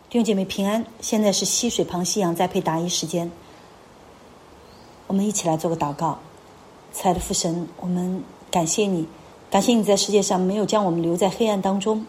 弟兄姐妹平安，现在是溪水旁夕阳栽培答疑时间，我们一起来做个祷告。亲爱的父神，我们感谢你，感谢你在世界上没有将我们留在黑暗当中，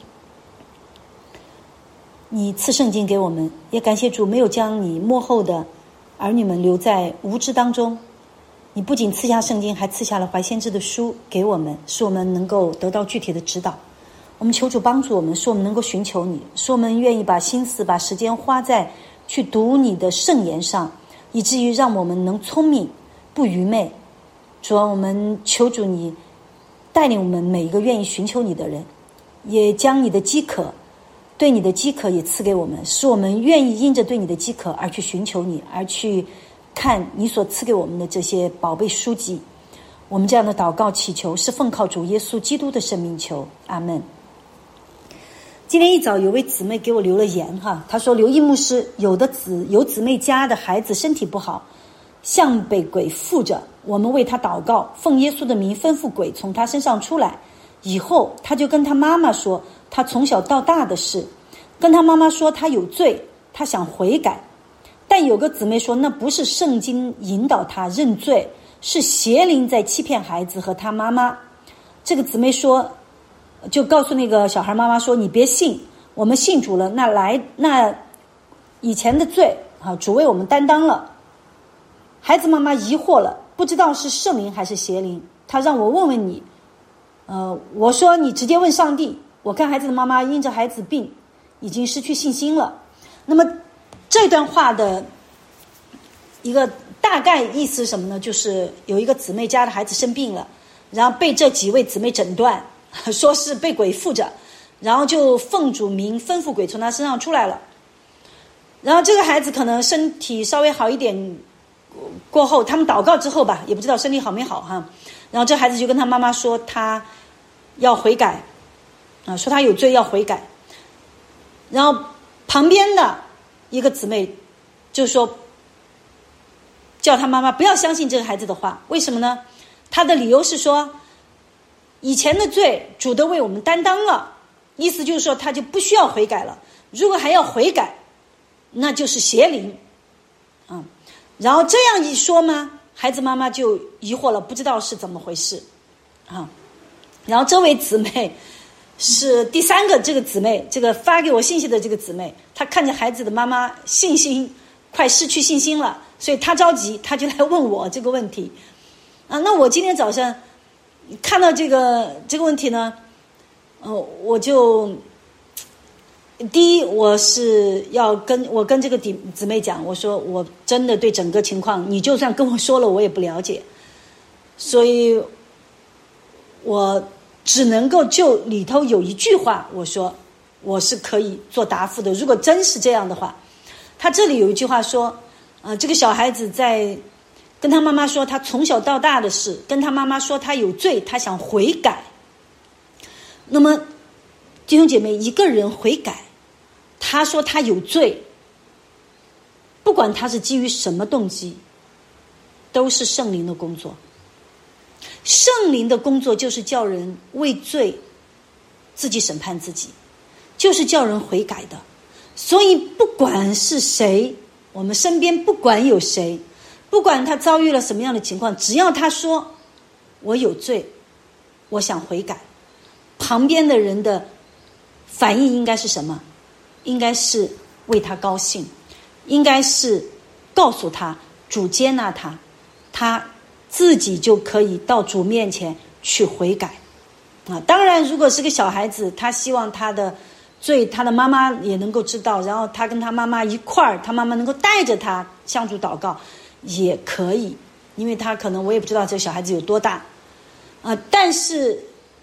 你赐圣经给我们，也感谢主没有将你幕后的儿女们留在无知当中。你不仅赐下圣经，还赐下了怀先知的书给我们，使我们能够得到具体的指导。我们求主帮助我们，使我们能够寻求你，使我们愿意把心思把时间花在去读你的圣言上，以至于让我们能聪明不愚昧。主啊，我们求主你带领我们每一个愿意寻求你的人，也将你的饥渴，对你的饥渴也赐给我们，使我们愿意因着对你的饥渴而去寻求你，而去看你所赐给我们的这些宝贝书籍。我们这样的祷告祈求是奉靠主耶稣基督的圣名求，阿们。今天一早有位姊妹给我留了言她说，刘毅牧师，有姊妹家的孩子身体不好，像被鬼附着，我们为他祷告，奉耶稣的名吩咐鬼从他身上出来。以后他就跟他妈妈说他从小到大的事，跟他妈妈说他有罪，他想悔改。但有个姊妹说，那不是圣经引导他认罪，是邪灵在欺骗孩子和他妈妈。这个姊妹说，就告诉那个小孩妈妈说，你别信，我们信主了，那以前的罪主为我们担当了。孩子妈妈疑惑了，不知道是圣灵还是邪灵，他让我问问你。我说你直接问上帝。我看孩子的妈妈因着孩子病已经失去信心了。那么这段话的一个大概意思是什么呢？就是有一个姊妹家的孩子生病了，然后被这几位姊妹诊断说是被鬼附着，然后就奉主名吩咐鬼从他身上出来了。然后这个孩子可能身体稍微好一点过后，他们祷告之后吧，也不知道身体好没好然后这孩子就跟他妈妈说他要悔改说他有罪要悔改。然后旁边的一个姊妹就说叫他妈妈不要相信这个孩子的话。为什么呢？他的理由是说，以前的罪主都为我们担当了，意思就是说他就不需要悔改了，如果还要悔改那就是邪灵然后这样一说嘛，孩子妈妈就疑惑了，不知道是怎么回事然后这位姊妹是第三个，这个姊妹，这个发给我信息的这个姊妹，她看见孩子的妈妈信心快失去信心了，所以她着急，她就来问我这个问题那我今天早上看到这个问题呢我就第一，我是要跟这个姊妹讲，我说我真的对整个情况，你就算跟我说了我也不了解，所以我只能够就里头有一句话，我说我是可以做答复的。如果真是这样的话，他这里有一句话说这个小孩子在跟他妈妈说他从小到大的事，跟他妈妈说他有罪，他想悔改。那么弟兄姐妹，一个人悔改，他说他有罪，不管他是基于什么动机，都是圣灵的工作。圣灵的工作就是叫人为罪自己审判自己，就是叫人悔改的。所以不管是谁，我们身边不管有谁，不管他遭遇了什么样的情况，只要他说我有罪，我想悔改，旁边的人的反应应该是什么？应该是为他高兴，应该是告诉他主接纳他，他自己就可以到主面前去悔改当然如果是个小孩子，他希望他的罪他的妈妈也能够知道，然后他跟他妈妈一块儿，他妈妈能够带着他向主祷告也可以，因为他可能我也不知道这个小孩子有多大但是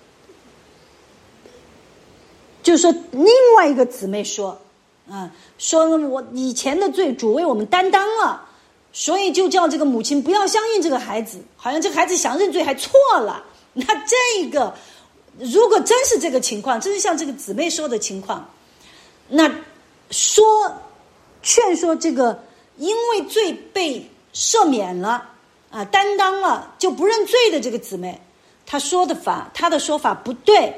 就是说另外一个姊妹说说我以前的罪主为我们担当了，所以就叫这个母亲不要相信这个孩子，好像这个孩子想认罪还错了。那这个如果真是这个情况，真是像这个姊妹说的情况，那劝说这个因为罪被赦免了担当了就不认罪的这个姊妹，她的说法不对。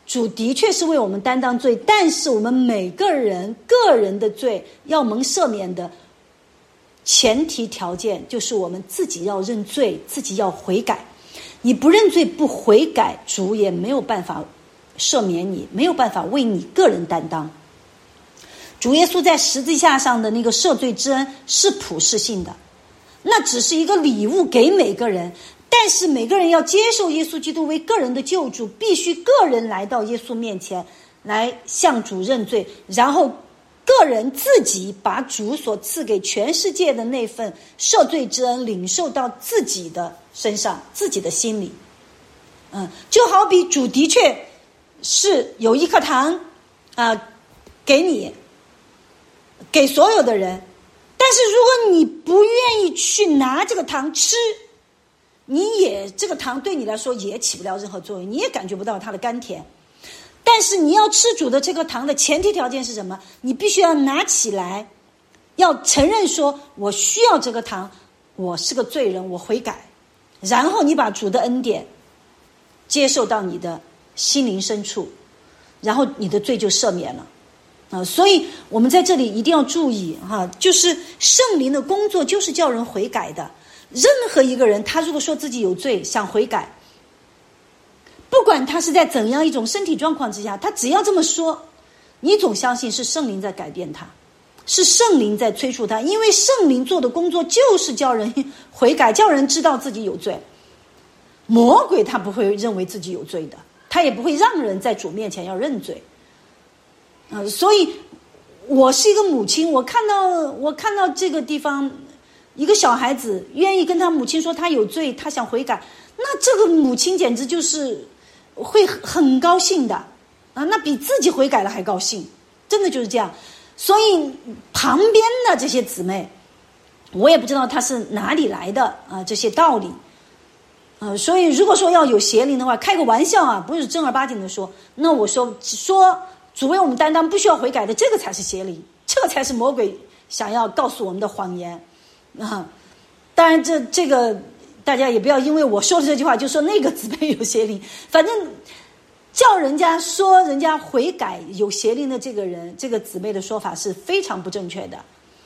主的确是为我们担当罪，但是我们每个人个人的罪要蒙赦免的前提条件就是我们自己要认罪，自己要悔改。你不认罪不悔改，主也没有办法赦免你，没有办法为你个人担当。主耶稣在十字架上的那个赦罪之恩是普世性的，那只是一个礼物给每个人，但是每个人要接受耶稣基督为个人的救主，必须个人来到耶稣面前来向主认罪，然后个人自己把主所赐给全世界的那份赦罪之恩领受到自己的身上，自己的心里。就好比主的确是有一颗糖给你，给所有的人，但是如果你不愿意去拿这个糖吃，这个糖对你来说也起不了任何作用，你也感觉不到它的甘甜。但是你要吃主的这颗糖的前提条件是什么？你必须要拿起来，要承认说我需要这个糖，我是个罪人，我悔改，然后你把主的恩典接受到你的心灵深处，然后你的罪就赦免了。所以我们在这里一定要注意就是圣灵的工作就是叫人悔改的。任何一个人他如果说自己有罪想悔改，不管他是在怎样一种身体状况之下，他只要这么说，你总相信是圣灵在改变他，是圣灵在催促他，因为圣灵做的工作就是叫人悔改，叫人知道自己有罪。魔鬼他不会认为自己有罪的，他也不会让人在主面前要认罪。所以我是一个母亲，我看到这个地方一个小孩子愿意跟他母亲说他有罪，他想悔改，那这个母亲简直就是会很高兴的那比自己悔改了还高兴，真的就是这样。所以旁边的这些姊妹，我也不知道他是哪里来的这些道理所以如果说要有邪灵的话，开个玩笑不是正儿八经的说，那我说主为我们担当不需要悔改的，这个才是邪灵，这才是魔鬼想要告诉我们的谎言当然这个大家也不要因为我说的这句话就说那个姊妹有邪灵，反正叫人家说人家悔改有邪灵的这个人，这个姊妹的说法是非常不正确的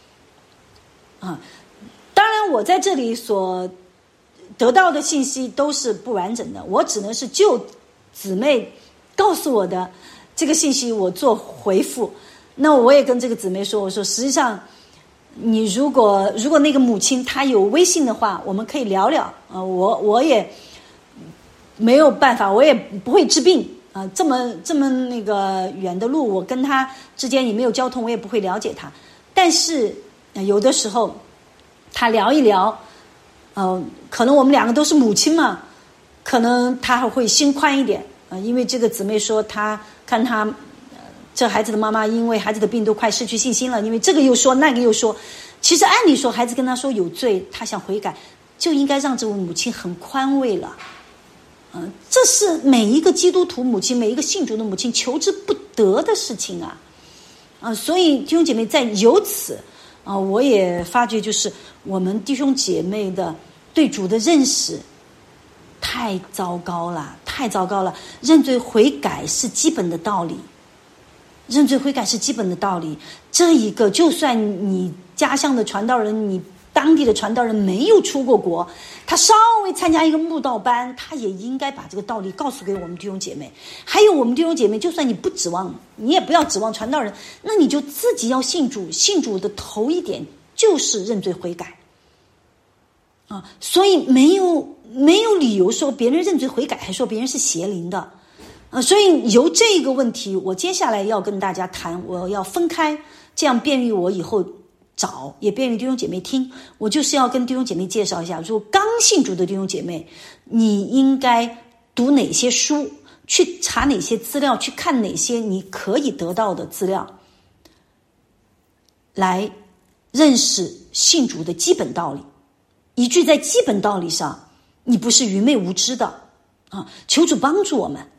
当然我在这里所得到的信息都是不完整的，我只能是就姊妹告诉我的这个信息我做回复。那我也跟这个姊妹说，我说实际上你如果那个母亲她有微信的话，我们可以聊聊我也没有办法，我也不会治病这么那个远的路，我跟她之间也没有交通，我也不会了解她。但是有的时候她聊一聊可能我们两个都是母亲嘛，可能她还会心宽一点因为这个姊妹说她看她这孩子的妈妈因为孩子的病都快失去信心了，因为这个又说那个又说，其实按理说孩子跟她说有罪，她想悔改，就应该让这位母亲很宽慰了这是每一个基督徒母亲，每一个信主的母亲求之不得的事情所以弟兄姐妹在由此我也发觉就是我们弟兄姐妹的对主的认识太糟糕了，太糟糕了。认罪悔改是基本的道理，认罪悔改是基本的道理。这一个就算你家乡的传道人，你当地的传道人没有出过国，他稍微参加一个慕道班，他也应该把这个道理告诉给我们弟兄姐妹。还有我们弟兄姐妹，就算你不指望，你也不要指望传道人，那你就自己要信主，信主的头一点就是认罪悔改所以没有理由说别人认罪悔改还说别人是邪灵的所以由这个问题我接下来要跟大家谈，我要分开，这样便于我以后找，也便于弟兄姐妹听。我就是要跟弟兄姐妹介绍一下，如果刚信主的弟兄姐妹，你应该读哪些书，去查哪些资料，去看哪些你可以得到的资料，来认识信主的基本道理，以致在基本道理上你不是愚昧无知的求主帮助我们。